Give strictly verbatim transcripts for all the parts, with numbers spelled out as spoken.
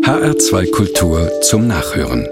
H R zwei Kultur zum Nachhören.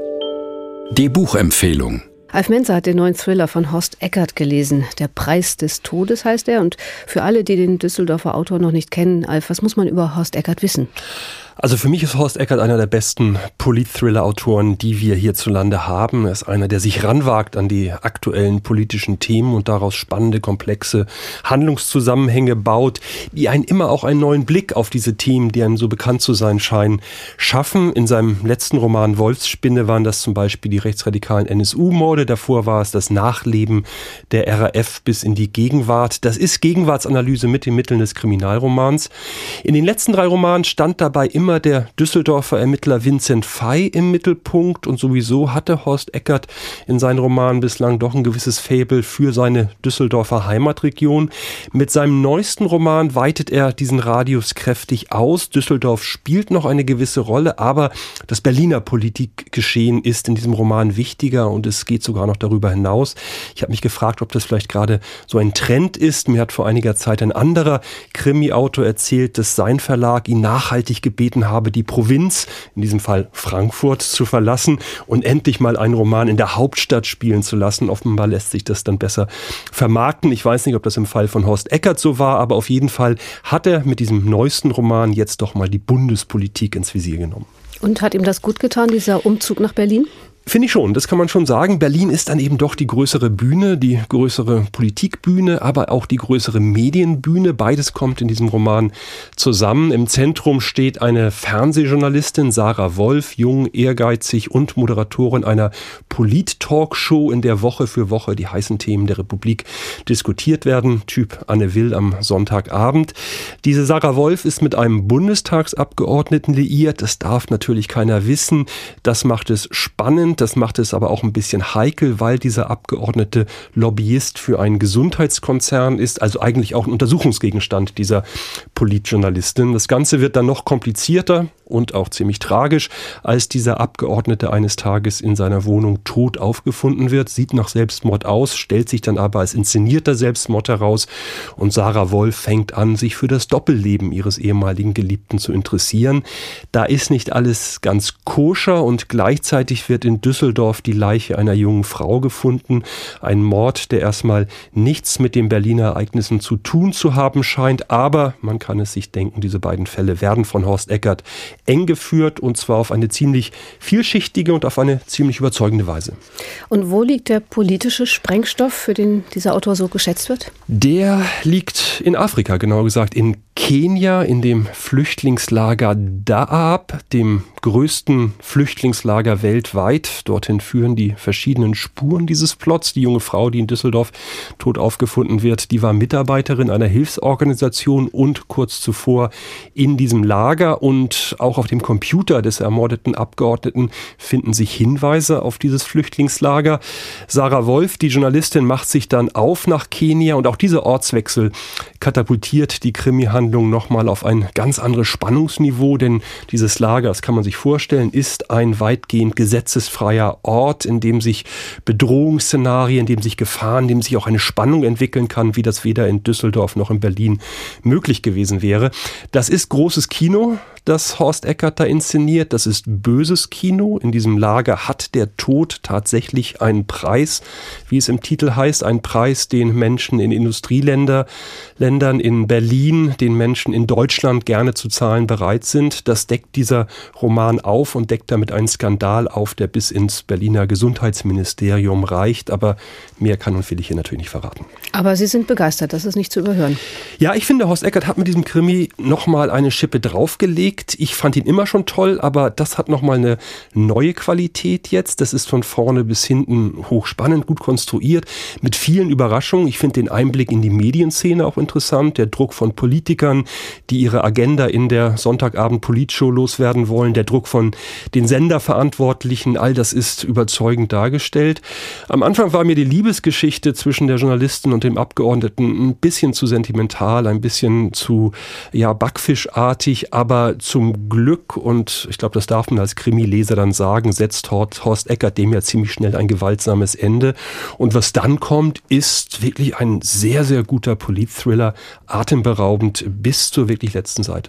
Die Buchempfehlung. Alf Menzer hat den neuen Thriller von Horst Eckert gelesen. Der Preis des Todes heißt er. Und für alle, die den Düsseldorfer Autor noch nicht kennen, Alf, was muss man über Horst Eckert wissen? Also für mich ist Horst Eckert einer der besten Polit-Thriller-Autoren, die wir hierzulande haben. Er ist einer, der sich ranwagt an die aktuellen politischen Themen und daraus spannende, komplexe Handlungszusammenhänge baut, die einen immer auch einen neuen Blick auf diese Themen, die einem so bekannt zu sein scheinen, schaffen. In seinem letzten Roman Wolfsspinne waren das zum Beispiel die rechtsradikalen N S U-Morde. Davor war es das Nachleben der R A F bis in die Gegenwart. Das ist Gegenwartsanalyse mit den Mitteln des Kriminalromans. In den letzten drei Romanen stand dabei immer der Düsseldorfer Ermittler Vincent Fey im Mittelpunkt, und sowieso hatte Horst Eckert in seinen Romanen bislang doch ein gewisses Faible für seine Düsseldorfer Heimatregion. Mit seinem neuesten Roman weitet er diesen Radius kräftig aus. Düsseldorf spielt noch eine gewisse Rolle, aber das Berliner Politikgeschehen ist in diesem Roman wichtiger und es geht sogar noch darüber hinaus. Ich habe mich gefragt, ob das vielleicht gerade so ein Trend ist. Mir hat vor einiger Zeit ein anderer Krimi-Autor erzählt, dass sein Verlag ihn nachhaltig gebeten habe, die Provinz, in diesem Fall Frankfurt, zu verlassen und endlich mal einen Roman in der Hauptstadt spielen zu lassen. Offenbar lässt sich das dann besser vermarkten. Ich weiß nicht, ob das im Fall von Horst Eckert so war, aber auf jeden Fall hat er mit diesem neuesten Roman jetzt doch mal die Bundespolitik ins Visier genommen. Und hat ihm das gut getan, dieser Umzug nach Berlin? Finde ich schon, das kann man schon sagen. Berlin ist dann eben doch die größere Bühne, die größere Politikbühne, aber auch die größere Medienbühne. Beides kommt in diesem Roman zusammen. Im Zentrum steht eine Fernsehjournalistin, Sarah Wolf, jung, ehrgeizig und Moderatorin einer Polit-Talkshow, in der Woche für Woche die heißen Themen der Republik diskutiert werden. Typ Anne Will am Sonntagabend. Diese Sarah Wolf ist mit einem Bundestagsabgeordneten liiert. Das darf natürlich keiner wissen. Das macht es spannend. Das macht es aber auch ein bisschen heikel, weil dieser Abgeordnete Lobbyist für einen Gesundheitskonzern ist, also eigentlich auch ein Untersuchungsgegenstand dieser Politjournalistin. Das Ganze wird dann noch komplizierter und auch ziemlich tragisch, als dieser Abgeordnete eines Tages in seiner Wohnung tot aufgefunden wird, sieht nach Selbstmord aus, stellt sich dann aber als inszenierter Selbstmord heraus und Sarah Wolf fängt an, sich für das Doppelleben ihres ehemaligen Geliebten zu interessieren. Da ist nicht alles ganz koscher und gleichzeitig wird in Düsseldorf die Leiche einer jungen Frau gefunden. Ein Mord, der erstmal nichts mit den Berliner Ereignissen zu tun zu haben scheint, aber man kann es sich denken, diese beiden Fälle werden von Horst Eckert eng geführt und zwar auf eine ziemlich vielschichtige und auf eine ziemlich überzeugende Weise. Und wo liegt der politische Sprengstoff, für den dieser Autor so geschätzt wird? Der liegt in Afrika, genauer gesagt in Kenia, in dem Flüchtlingslager Dadaab, dem größten Flüchtlingslager weltweit. Dorthin führen die verschiedenen Spuren dieses Plots. Die junge Frau, die in Düsseldorf tot aufgefunden wird, die war Mitarbeiterin einer Hilfsorganisation und kurz zuvor in diesem Lager. Und auch auf dem Computer des ermordeten Abgeordneten finden sich Hinweise auf dieses Flüchtlingslager. Sarah Wolf, die Journalistin, macht sich dann auf nach Kenia und auch dieser Ortswechsel katapultiert die Krimi-Handlung nochmal auf ein ganz anderes Spannungsniveau, denn dieses Lager, das kann man sich vorstellen, ist ein weitgehend gesetzesfreier Ort, in dem sich Bedrohungsszenarien, in dem sich Gefahren, in dem sich auch eine Spannung entwickeln kann, wie das weder in Düsseldorf noch in Berlin möglich gewesen wäre. Das ist großes Kino, das Horst Eckert da inszeniert. Das ist böses Kino. In diesem Lager hat der Tod tatsächlich einen Preis, wie es im Titel heißt, ein Preis, den Menschen in Industrieländern, Ländern in Berlin, den Menschen in Deutschland gerne zu zahlen bereit sind. Das deckt dieser Roman auf und deckt damit einen Skandal auf, der bis ins Berliner Gesundheitsministerium reicht. Aber mehr kann und will ich hier natürlich nicht verraten. Aber Sie sind begeistert, das ist nicht zu überhören. Ja, ich finde, Horst Eckert hat mit diesem Krimi nochmal eine Schippe draufgelegt. Ich fand ihn immer schon toll, aber das hat nochmal eine neue Qualität jetzt. Das ist von vorne bis hinten hochspannend, gut konstruiert, mit vielen Überraschungen. Ich finde den Einblick in die Medienszene auch interessant. Der Druck von Politikern, die ihre Agenda in der Sonntagabend-Politshow loswerden wollen. Der Druck von den Senderverantwortlichen. All das ist überzeugend dargestellt. Am Anfang war mir die Liebesgeschichte zwischen der Journalistin und dem Abgeordneten ein bisschen zu sentimental, ein bisschen zu ja, backfischartig, aber zum Glück, und ich glaube, das darf man als Krimi-Leser dann sagen, setzt Horst Eckert dem ja ziemlich schnell ein gewaltsames Ende. Und was dann kommt, ist wirklich ein sehr, sehr guter Polit-Thriller, atemberaubend bis zur wirklich letzten Seite.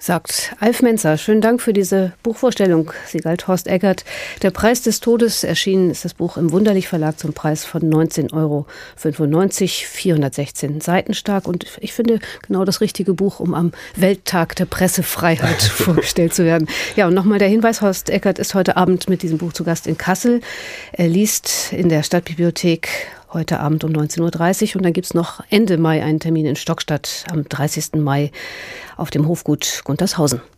Sagt Alf Menzer. Schönen Dank für diese Buchvorstellung. Sie galt Horst Eckert. Der Preis des Todes. Erschienen ist das Buch im Wunderlich Verlag zum Preis von neunzehn Euro fünfundneunzig, vierhundertsechzehn Seiten stark. Und ich finde genau das richtige Buch, um am Welttag der Pressefreiheit vorgestellt zu werden. Ja, und nochmal der Hinweis, Horst Eckert ist heute Abend mit diesem Buch zu Gast in Kassel. Er liest in der Stadtbibliothek heute Abend um neunzehn Uhr dreißig und dann gibt es noch Ende Mai einen Termin in Stockstadt am dreißigsten Mai auf dem Hofgut Guntershausen.